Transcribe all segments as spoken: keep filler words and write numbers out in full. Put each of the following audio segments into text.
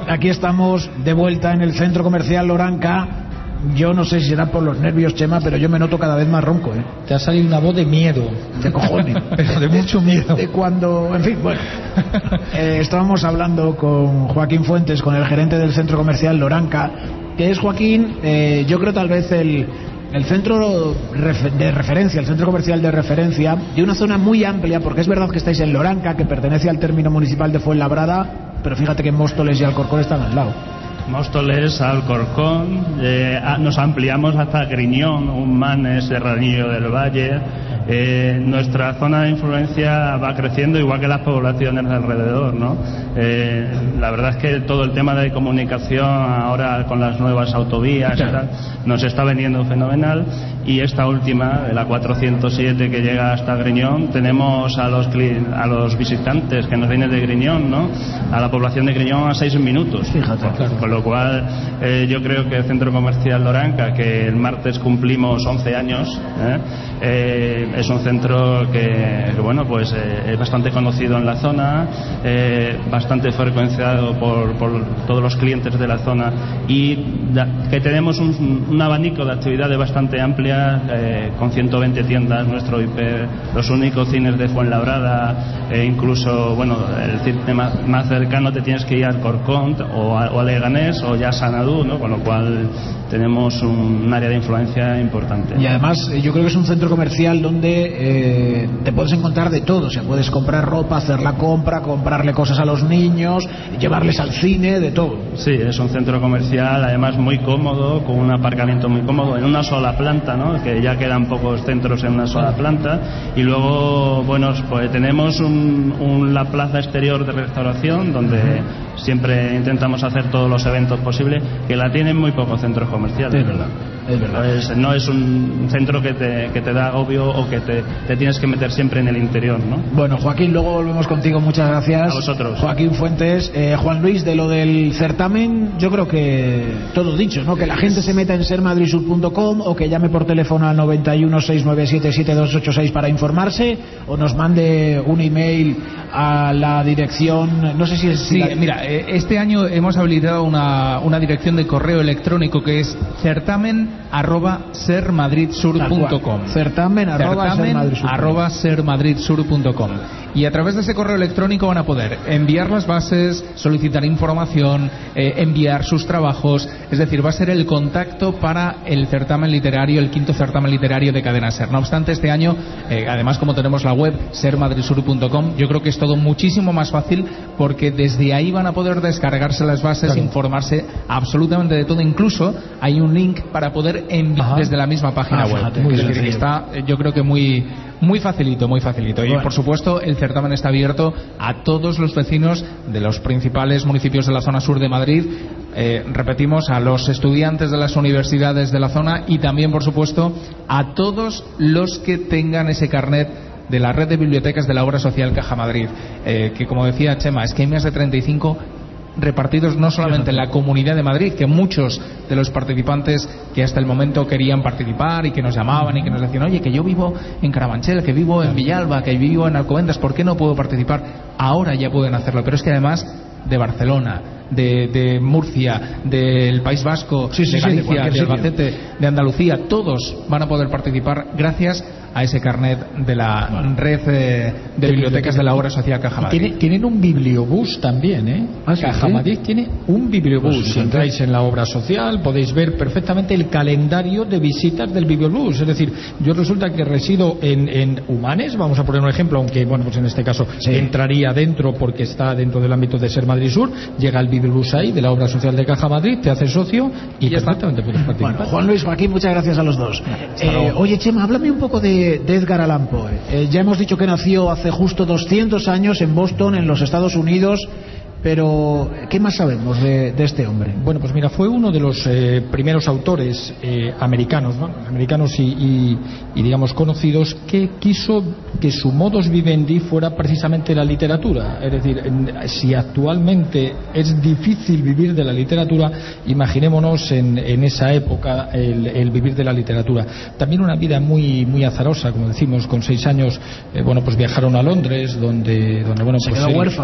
aquí estamos de vuelta en el centro comercial Loranca. Yo no sé si será por los nervios, Chema, pero yo me noto cada vez más ronco, ¿eh? Te ha salido una voz de miedo. De cojones. Pero de mucho miedo. De, de cuando, en fin, bueno. Eh, estábamos hablando con Joaquín Fuentes, con el gerente del centro comercial Loranca, que es, Joaquín, eh, yo creo tal vez el, el centro de referencia, el centro comercial de referencia de una zona muy amplia, porque es verdad que estáis en Loranca, que pertenece al término municipal de Fuenlabrada, pero fíjate que Móstoles y Alcorcón están al lado. Móstoles, Alcorcón, eh, nos ampliamos hasta Griñón, Humane, Serranillo del Valle. Eh, nuestra zona de influencia va creciendo igual que las poblaciones de alrededor, ¿no? Eh, la verdad es que todo el tema de comunicación ahora con las nuevas autovías y tal, nos está veniendo fenomenal, y esta última, de la cuatrocientos siete que llega hasta Griñón, tenemos a los a los visitantes que nos vienen de Griñón, ¿no? A la población de Griñón a seis minutos. Fíjate, claro. Con lo cual eh, yo creo que el Centro Comercial Loranca, que el martes cumplimos once años, ¿eh? Eh, es un centro que, que bueno, pues eh, es bastante conocido en la zona, eh, bastante frecuenciado por, por todos los clientes de la zona, y da, que tenemos un, un abanico de actividades bastante amplia, eh, con ciento veinte tiendas, nuestro I P, los únicos cines de Fuenlabrada, e incluso, bueno, el cine más, más cercano te tienes que ir a Alcorcón o a, o a Leganés o ya a Sanadú, ¿no? Con lo cual tenemos un, un área de influencia importante. Y además yo creo que es un centro comercial donde eh, te puedes encontrar de todo, o sea, puedes comprar ropa, hacer la compra, comprarle cosas a los niños, llevarles al cine, de todo. Sí, es un centro comercial además muy cómodo, con un aparcamiento muy cómodo, en una sola planta, ¿no? Que ya quedan pocos centros en una sola planta, y luego, bueno, pues tenemos un, un, la plaza exterior de restauración, donde siempre intentamos hacer todos los eventos posibles, que la tienen muy pocos centros comerciales. Es verdad, es verdad. Pues no es un centro que te, que te da agobio o que te, te tienes que meter siempre en el interior, ¿no? Bueno, Joaquín, luego volvemos contigo, muchas gracias. A vosotros. Joaquín Fuentes. eh, Juan Luis, de lo del certamen, yo creo que todo dicho, ¿no? Que la gente se meta en ser madrid sur punto com o que llame por teléfono al noventa y uno, seiscientos noventa y siete, setenta y dos ochenta y seis para informarse, o nos mande un email a la dirección, no sé si es... Sí, la... mira, este año hemos habilitado una, una dirección de correo electrónico que es certamen arroba ser madrid sur punto com. Certamen arroba ser madrid sur punto com. Y a través de ese correo electrónico van a poder enviar las bases, solicitar información, eh, enviar sus trabajos, es decir, va a ser el contacto para el certamen literario, el quinto certamen literario de Cadena Ser. No obstante, este año, eh, además como tenemos la web ser madrid sur punto com, yo creo que es todo muchísimo más fácil, porque desde ahí van a poder descargarse las bases, claro, informarse absolutamente de todo. Incluso hay un link para poder enviar desde la misma página ah, web. Fíjate, es decir, que está, yo creo que muy muy facilito, muy facilito. Y por supuesto el certamen está abierto a todos los vecinos de los principales municipios de la zona sur de Madrid. Eh, repetimos, a los estudiantes de las universidades de la zona, y también por supuesto a todos los que tengan ese carnet de la red de bibliotecas de la obra social Caja Madrid, eh, que como decía Chema, es que hay más de treinta y cinco repartidos no solamente en la Comunidad de Madrid, que muchos de los participantes que hasta el momento querían participar y que nos llamaban y que nos decían, oye, que yo vivo en Carabanchel, que vivo en Villalba, que vivo en Alcobendas, ¿por qué no puedo participar? Ahora ya pueden hacerlo, pero es que además de Barcelona, de, de Murcia, del País Vasco, sí, sí, de Galicia, sí, de, de Albacete, de Andalucía, todos van a poder participar gracias a ese carnet de la bueno. red de, de bibliotecas de la obra social Caja Madrid. Tiene, tienen un bibliobús también, ¿eh? ¿Ah, sí, Caja sí? Madrid tiene un bibliobús. Pues, si entráis en la obra social podéis ver perfectamente el calendario de visitas del bibliobús. Es decir, yo resulta que resido en, en Humanes, vamos a poner un ejemplo, aunque bueno, pues en este caso sí. entraría dentro porque está dentro del ámbito de Ser Madrid Sur. Llega el bibliobús ahí de la obra social de Caja Madrid, te haces socio y, y perfectamente puedes participar. Bueno, Juan Luis, Joaquín, muchas gracias a los dos. Eh, oye, Chema, háblame un poco de de Edgar Allan Poe. Eh, ya hemos dicho que nació hace justo doscientos años en Boston, en los Estados Unidos, pero ¿qué más sabemos de, de este hombre? Bueno, pues mira, fue uno de los eh, primeros autores eh, americanos, ¿no? americanos y, y, y digamos conocidos, que quiso que su modus vivendi fuera precisamente la literatura. Es decir, en, si actualmente es difícil vivir de la literatura, imaginémonos en, en esa época el, el vivir de la literatura. También una vida muy muy azarosa, como decimos, con seis años, eh, bueno, pues viajaron a Londres, donde, donde bueno, se pues quedó él, huérfano.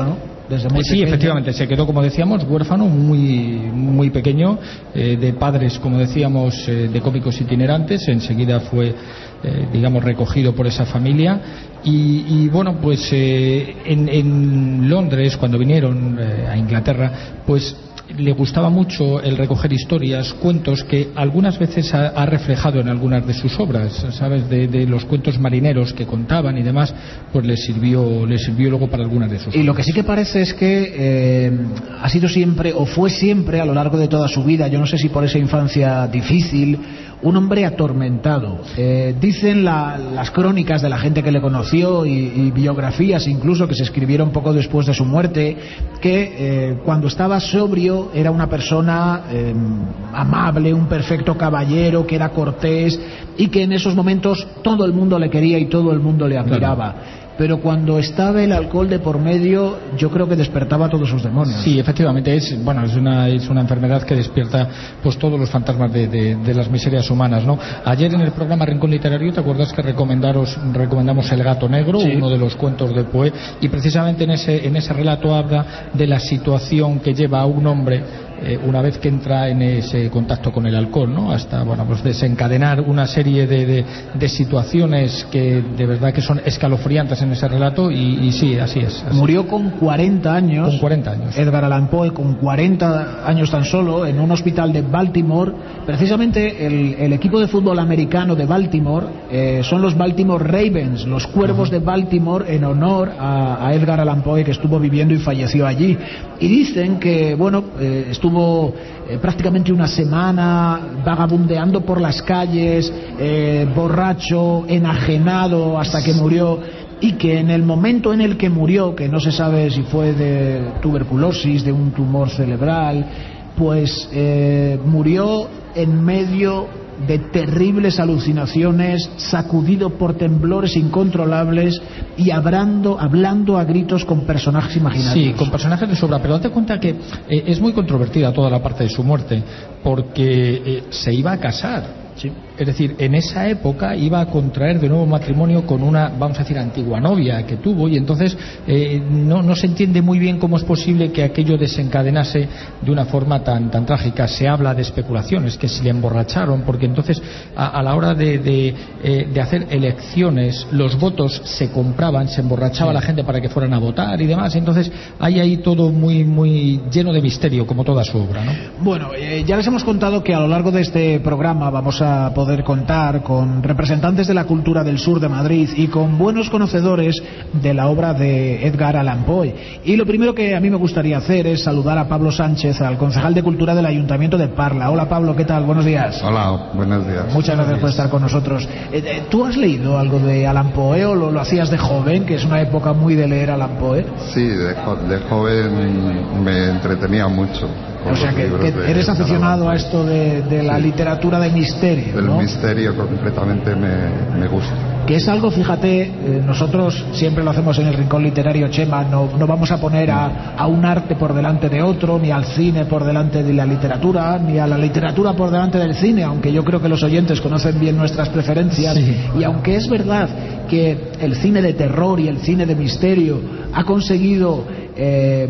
desde muy sí, pequeño. Efectivamente, se quedó, como decíamos, huérfano muy muy pequeño, eh, de padres, como decíamos, eh, de cómicos itinerantes. Enseguida fue, eh, digamos, recogido por esa familia. Y, y bueno, pues eh, en, en Londres, cuando vinieron eh, a Inglaterra, pues le gustaba mucho el recoger historias, cuentos que algunas veces ha, ha reflejado en algunas de sus obras, ¿sabes? De, de los cuentos marineros que contaban y demás, pues le sirvió, le sirvió luego para algunas de sus obras. Y lo que sí que parece es que eh, ha sido siempre, o fue siempre a lo largo de toda su vida, yo no sé si por esa infancia difícil, un hombre atormentado. Eh, dicen la, las crónicas de la gente que le conoció y, y biografías incluso que se escribieron poco después de su muerte, que eh, cuando estaba sobrio era una persona eh, amable, un perfecto caballero, que era cortés y que en esos momentos todo el mundo le quería y todo el mundo le admiraba. Claro. Pero cuando estaba el alcohol de por medio, yo creo que despertaba todos sus demonios. Sí, efectivamente, es bueno, es una es una enfermedad que despierta pues todos los fantasmas de, de, de las miserias humanas, ¿no? Ayer en el programa Rincón Literario, ¿te acuerdas que recomendaros recomendamos El Gato Negro, sí, uno de los cuentos de Poe? Y precisamente en ese en ese relato habla de la situación que lleva a un hombre eh, una vez que entra en ese contacto con el alcohol, ¿no? Hasta, bueno, pues desencadenar una serie de, de, de situaciones que de verdad que son escalofriantes en ese relato y, y sí, así es. Así. Murió con cuarenta años. Con cuarenta años. Edgar Allan Poe, con cuarenta años tan solo, en un hospital de Baltimore. Precisamente el, el equipo de fútbol americano de Baltimore eh, son los Baltimore Ravens, los Cuervos uh-huh. de Baltimore, en honor a, a Edgar Allan Poe, que estuvo viviendo y falleció allí. Y dicen que, bueno, eh, estuvo eh, prácticamente una semana vagabundeando por las calles, eh, borracho, enajenado, hasta que murió. Y que en el momento en el que murió, que no se sabe si fue de tuberculosis, de un tumor cerebral, pues eh, murió en medio de terribles alucinaciones, sacudido por temblores incontrolables y hablando, hablando a gritos con personajes imaginarios. Sí, con personajes de sobra, pero date cuenta que eh, es muy controvertida toda la parte de su muerte, porque eh, se iba a casar. Sí. Es decir, en esa época iba a contraer de nuevo matrimonio con una, vamos a decir, antigua novia que tuvo, y entonces eh, no, no se entiende muy bien cómo es posible que aquello desencadenase de una forma tan, tan trágica. Se habla de especulaciones, que si le emborracharon, porque entonces a, a la hora de, de, eh, de hacer elecciones los votos se compraban, se emborrachaba sí. la gente para que fueran a votar y demás, entonces hay ahí todo muy, muy lleno de misterio, como toda su obra, ¿no? Bueno, eh, ya les hemos contado que a lo largo de este programa vamos a a poder contar con representantes de la cultura del sur de Madrid y con buenos conocedores de la obra de Edgar Allan Poe. Y lo primero que a mí me gustaría hacer es saludar a Pablo Sánchez, al concejal de Cultura del Ayuntamiento de Parla. Hola Pablo, ¿qué tal? Buenos días. Hola, buenos días. Muchas gracias por estar con nosotros. ¿Tú has leído algo de Allan Poe o lo, lo hacías de joven, que es una época muy de leer Allan Poe? Sí, de, jo de joven me entretenía mucho. O sea, que, que eres aficionado a esto de, de la sí. literatura de misterio, El ¿no? misterio completamente me, me gusta. Que es algo, fíjate, eh, nosotros siempre lo hacemos en el Rincón Literario, Chema, no, no vamos a poner a, a un arte por delante de otro, ni al cine por delante de la literatura, ni a la literatura por delante del cine, aunque yo creo que los oyentes conocen bien nuestras preferencias, sí. y aunque es verdad que el cine de terror y el cine de misterio ha conseguido... Eh,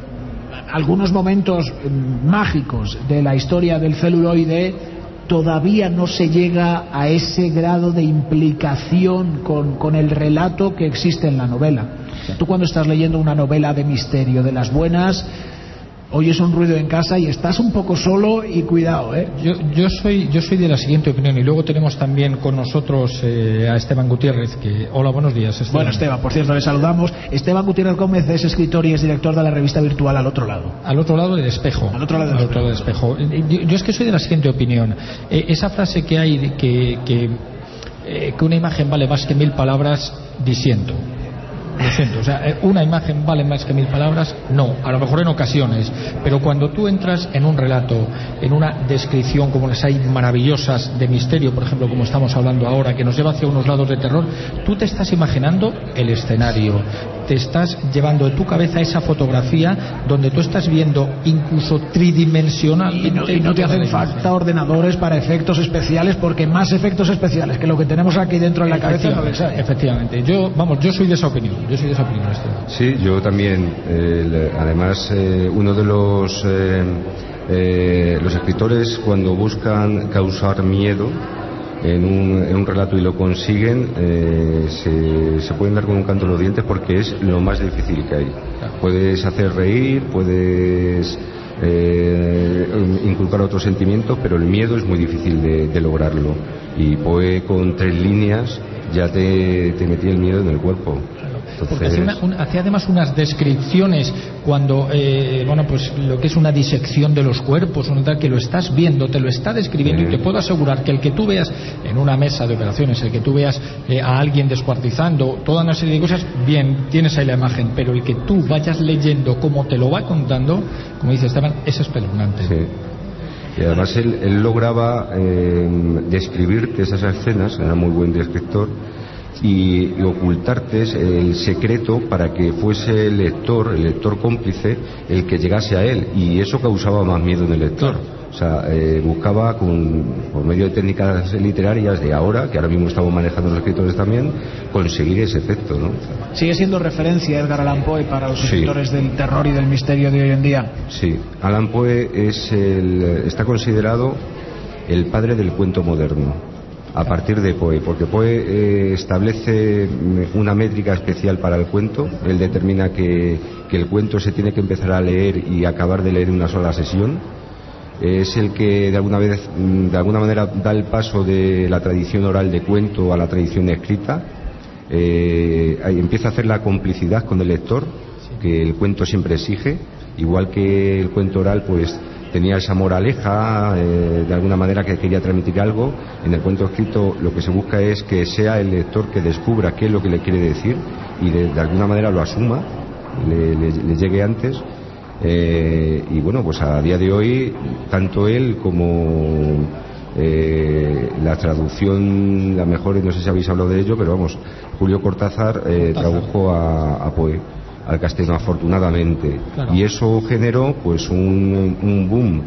algunos momentos eh, mágicos de la historia del celuloide, todavía no se llega a ese grado de implicación con, con el relato que existe en la novela. O sea, tú cuando estás leyendo una novela de misterio de las buenas, oyes un ruido en casa y estás un poco solo y cuidado, ¿eh? Yo, yo soy yo soy de la siguiente opinión, y luego tenemos también con nosotros eh, a Esteban Gutiérrez, que... Hola, buenos días, Esteban. Bueno, Esteban, por cierto, le saludamos. Esteban Gutiérrez Gómez es escritor y es director de la revista virtual Al Otro Lado. Al Otro Lado del Espejo. Al Otro Lado del, Al otro lado del Espejo. Yo, yo es que soy de la siguiente opinión. Eh, esa frase que hay de que, que, eh, que una imagen vale más que mil palabras, disiento. Lo siento, o sea, una imagen vale más que mil palabras, no, a lo mejor en ocasiones, pero cuando tú entras en un relato, en una descripción como las hay maravillosas de misterio, por ejemplo, como estamos hablando ahora, que nos lleva hacia unos lados de terror, tú te estás imaginando el escenario, te estás llevando en tu cabeza esa fotografía donde tú estás viendo incluso tridimensionalmente. Y no, y no te hacen falta ordenadores para efectos especiales, porque más efectos especiales que lo que tenemos aquí dentro de la cabeza no les hay. Efectivamente, yo, vamos, yo soy de esa opinión, yo soy de esa opinión. Sí, yo también. Eh, además, eh, uno de los eh, eh, los escritores, cuando buscan causar miedo en un, en un relato y lo consiguen, eh, se, se pueden dar con un canto en los dientes, porque es lo más difícil que hay. Puedes hacer reír, puedes eh, inculcar otros sentimientos, pero el miedo es muy difícil de, de lograrlo. Y Poe, con tres líneas, ya te, te metía el miedo en el cuerpo. Entonces... Porque hacía, una, un, hacía además unas descripciones cuando, eh, bueno, pues lo que es una disección de los cuerpos, un tal que lo estás viendo, te lo está describiendo, sí. Y te puedo asegurar que el que tú veas en una mesa de operaciones, el que tú veas eh, a alguien descuartizando, toda una serie de cosas, bien, tienes ahí la imagen, pero el que tú vayas leyendo cómo te lo va contando, como dice Esteban, es espeluznante. Sí. Y además él, él lograba eh, describirte esas escenas, era muy buen descriptor, y, y ocultarte el secreto para que fuese el lector, el lector cómplice, el que llegase a él, y eso causaba más miedo en el lector. O sea, eh, buscaba con, por medio de técnicas literarias de ahora, que ahora mismo estamos manejando los escritores también, conseguir ese efecto, ¿no? Sigue siendo referencia Edgar Allan Poe para los sí. escritores del terror y del misterio de hoy en día. Sí, Allan Poe es el, está considerado el padre del cuento moderno, a partir de Poe, porque Poe eh, establece una métrica especial para el cuento. Él determina que, que el cuento se tiene que empezar a leer y acabar de leer en una sola sesión. Es el que de alguna vez, de alguna manera da el paso de la tradición oral de cuento a la tradición escrita. Eh, empieza a hacer la complicidad con el lector, que el cuento siempre exige, igual que el cuento oral pues tenía esa moraleja, eh, de alguna manera, que quería transmitir algo. En el cuento escrito lo que se busca es que sea el lector que descubra qué es lo que le quiere decir y de, de alguna manera lo asuma, le, le, le llegue antes. Eh, y bueno, pues a día de hoy, tanto él como eh, la traducción, la mejor, no sé si habéis hablado de ello, pero vamos, Julio Cortázar, eh, Cortázar. tradujo a, a Poe al castellano, afortunadamente, claro. Y eso generó pues un, un boom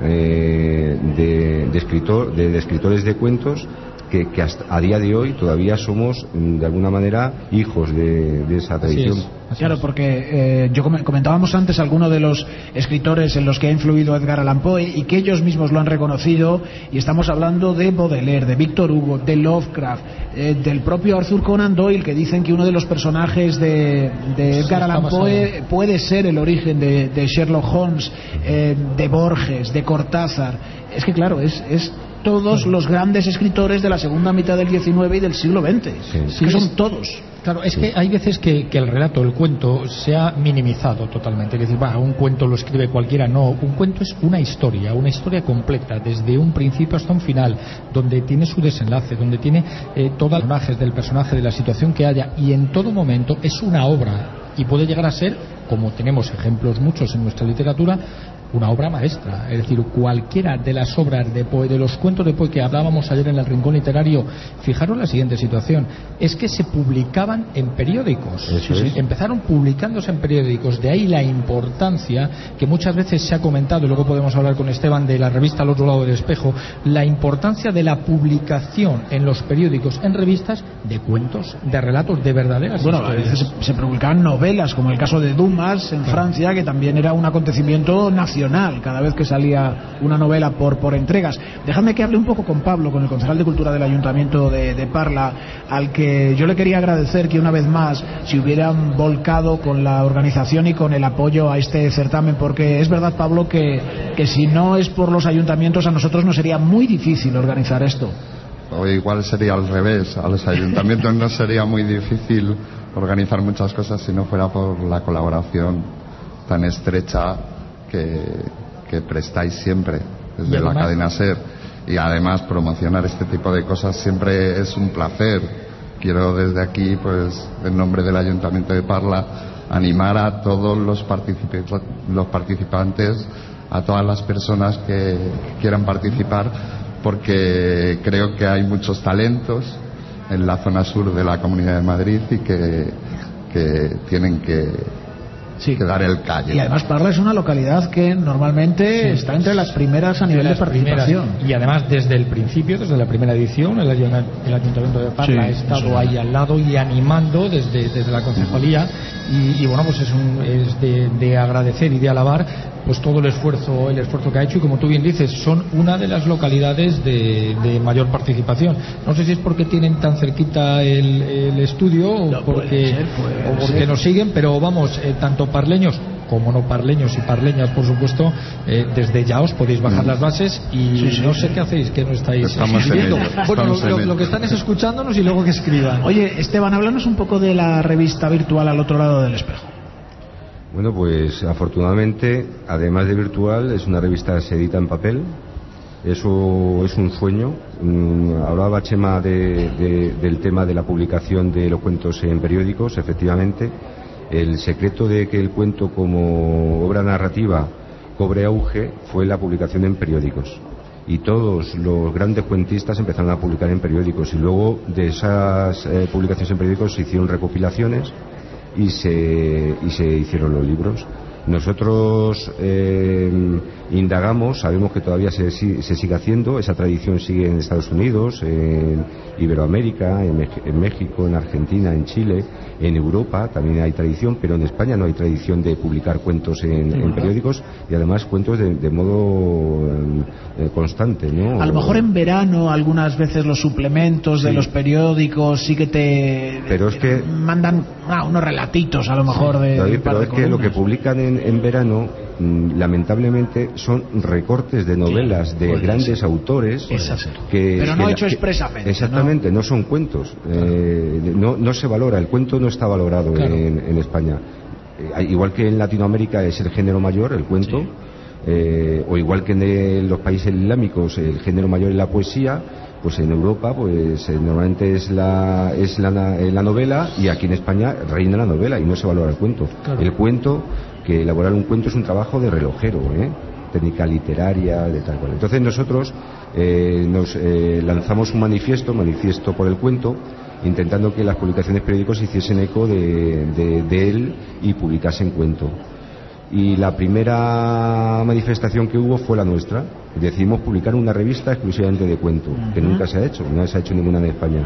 eh, de, de, escritor, de, de escritores de cuentos que, que hasta a día de hoy todavía somos de alguna manera hijos de, de esa tradición. Así es. Claro, porque eh, yo comentábamos antes algunos de los escritores en los que ha influido Edgar Allan Poe y que ellos mismos lo han reconocido, y estamos hablando de Baudelaire, de Víctor Hugo, de Lovecraft, eh, del propio Arthur Conan Doyle, que dicen que uno de los personajes de, de Edgar sí, Allan Poe puede ser el origen de, de Sherlock Holmes, eh, de Borges, de Cortázar. Es que claro, es... es todos los grandes escritores de la segunda mitad del diecinueve y del siglo veinte. Sí, es que son todos. Claro, es que hay veces que, que el relato, el cuento, se ha minimizado totalmente. Es decir, bah, un cuento lo escribe cualquiera. No, un cuento es una historia, una historia completa, desde un principio hasta un final, donde tiene su desenlace, donde tiene eh, todos los personajes del personaje, de la situación que haya, y en todo momento es una obra, y puede llegar a ser, como tenemos ejemplos muchos en nuestra literatura, una obra maestra. Es decir, cualquiera de las obras de Poe, de los cuentos de Poe que hablábamos ayer en el Rincón Literario, fijaros la siguiente situación, es que se publicaban en periódicos. Eso es. Empezaron publicándose en periódicos, de ahí la importancia que muchas veces se ha comentado, y luego podemos hablar con Esteban de la revista Al otro lado del espejo, la importancia de la publicación en los periódicos, en revistas, de cuentos, de relatos, de verdaderas bueno, historias. a veces se, se publicaban novelas, como el caso de Dumas en claro. Francia, que también era un acontecimiento nacional cada vez que salía una novela por, por entregas. Dejadme que hable un poco con Pablo, con el concejal de Cultura del Ayuntamiento de, de Parla, al que yo le quería agradecer que una vez más se hubieran volcado con la organización y con el apoyo a este certamen, porque es verdad, Pablo, que, que si no es por los ayuntamientos, a nosotros nos sería muy difícil organizar esto. O igual sería al revés, a los ayuntamientos no sería muy difícil organizar muchas cosas si no fuera por la colaboración tan estrecha Que, que prestáis siempre desde la cadena SER, y además promocionar este tipo de cosas siempre es un placer. Quiero desde aquí, pues en nombre del Ayuntamiento de Parla, animar a todos los, particip- los participantes, a todas las personas que quieran participar, porque creo que hay muchos talentos en la zona sur de la Comunidad de Madrid y que que tienen que, sí. que dar el callo. Y además Parla es una localidad que normalmente sí. está entre las primeras a nivel de participación. Primeras. Y además desde el principio, desde la primera edición, el, el Ayuntamiento de Parla sí, ha estado sí. ahí al lado y animando desde, desde la concejalía. Y, y bueno, pues es, un, es de, de agradecer y de alabar pues todo el esfuerzo el esfuerzo que ha hecho, y como tú bien dices, son una de las localidades de, de mayor participación. No sé si es porque tienen tan cerquita el, el estudio o no, porque, ser, o porque ser. nos siguen, pero vamos, eh, tanto parleños como no parleños y parleñas, por supuesto, eh, desde ya os podéis bajar mm. las bases y sí, sí, no sé sí. qué hacéis, que no estáis escribiendo. Bueno, lo, lo, lo que están es escuchándonos y luego que escriban. Oye, Esteban, háblanos un poco de la revista virtual Al otro lado del espejo. Bueno, pues afortunadamente, además de virtual, es una revista que se edita en papel. Eso es un sueño. Mm, hablaba Chema de, de, del tema de la publicación de los cuentos en periódicos. Efectivamente, el secreto de que el cuento como obra narrativa cobre auge fue la publicación en periódicos. Y todos los grandes cuentistas empezaron a publicar en periódicos, y luego de esas eh, publicaciones en periódicos se hicieron recopilaciones y se, y se hicieron los libros. Nosotros eh, indagamos, sabemos que todavía se, se sigue haciendo, esa tradición sigue en Estados Unidos, en Iberoamérica, en, en México, en Argentina, en Chile, en Europa también hay tradición, pero en España no hay tradición de publicar cuentos en, sí, en periódicos, y además cuentos de, de modo eh, constante, ¿no? A lo mejor en verano algunas veces los suplementos sí. de los periódicos sí que te pero es que mandan ah, unos relatitos a lo mejor sí, de David, pero es que lo que publican en, en verano mm, lamentablemente son recortes de novelas sí, de grandes ser. autores que, pero no que, hecho que, expresamente exactamente, no, no son cuentos, claro. eh, no, no se valora, el cuento no está valorado claro. en, en España, eh, igual que en Latinoamérica es el género mayor, el cuento sí. eh, o igual que en el, los países islámicos el género mayor es la poesía, pues en Europa pues eh, normalmente es la es la, la novela, y aquí en España reina la novela y no se valora el cuento. Claro. El cuento, que elaborar un cuento es un trabajo de relojero, ¿eh? técnica literaria, de tal cual. Entonces nosotros eh, nos eh, lanzamos un manifiesto, manifiesto por el cuento, intentando que las publicaciones periódicos hiciesen eco de, de, de él y publicasen cuento. Y la primera manifestación que hubo fue la nuestra. Decidimos publicar una revista exclusivamente de cuento, uh-huh. que nunca se ha hecho, no se ha hecho ninguna en España.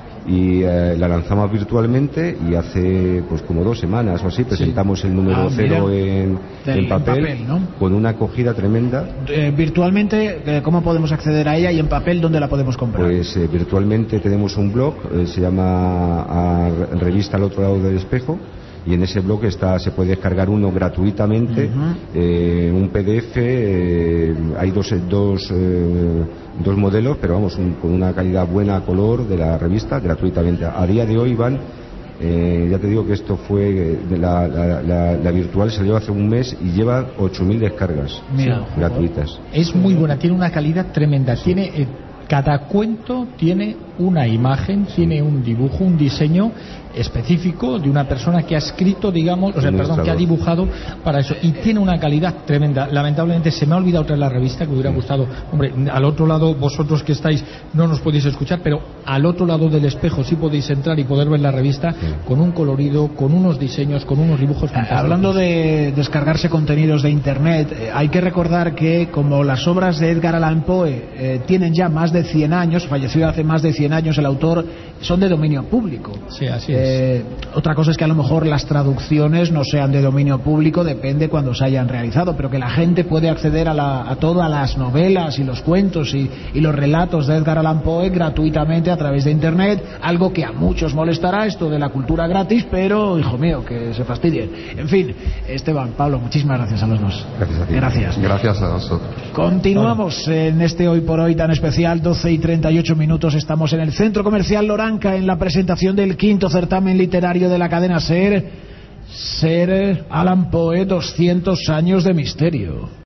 Y eh, la lanzamos virtualmente, y hace pues como dos semanas o así presentamos sí. el número ah, cero en, en papel, en papel, ¿no? Con una acogida tremenda. Eh, virtualmente, eh, ¿cómo podemos acceder a ella? Y en papel, ¿dónde la podemos comprar? Pues eh, virtualmente tenemos un blog, eh, se llama a, Revista Al otro lado del espejo, y en ese blog está, se puede descargar uno gratuitamente, uh-huh. eh, un P D F, eh, hay dos, dos, eh, dos modelos, pero vamos, un, con una calidad buena a color de la revista, gratuitamente. A día de hoy van, eh, ya te digo que esto fue, de la, la, la, la virtual salió hace un mes y lleva ocho mil descargas Mira, gratuitas. Es muy buena, tiene una calidad tremenda, sí. tiene... Eh, cada cuento tiene una imagen, tiene un dibujo, un diseño específico de una persona que ha escrito, digamos, o sea, perdón, que ha dibujado para eso, y tiene una calidad tremenda. Lamentablemente se me ha olvidado traer la revista, que hubiera gustado, hombre, al otro lado, vosotros que estáis no nos podéis escuchar, pero al otro lado del espejo sí podéis entrar y poder ver la revista sí. con un colorido, con unos diseños, con unos dibujos fantásticos. Hablando de descargarse contenidos de internet, eh, hay que recordar que como las obras de Edgar Allan Poe eh, tienen ya más de cien años, falleció hace más de cien años el autor, son de dominio público. Sí, así es. Eh, otra cosa es que a lo mejor las traducciones no sean de dominio público, depende cuando se hayan realizado, pero que la gente puede acceder a, la, a todas las novelas y los cuentos y, y los relatos de Edgar Allan Poe gratuitamente a través de internet, algo que a muchos molestará, esto de la cultura gratis, pero hijo mío, que se fastidien. En fin, Esteban, Pablo, muchísimas gracias a los dos. Gracias a ti. Gracias. Gracias a nosotros. Continuamos en este Hoy por Hoy tan especial, doce y treinta y ocho minutos, estamos en el Centro Comercial Loranca en la presentación del quinto certamen literario de la cadena SER, SER Allan Poe, doscientos años de misterio.